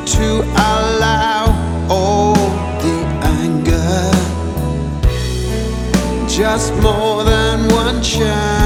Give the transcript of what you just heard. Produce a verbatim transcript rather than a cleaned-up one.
to allow all the anger, just more than one chance.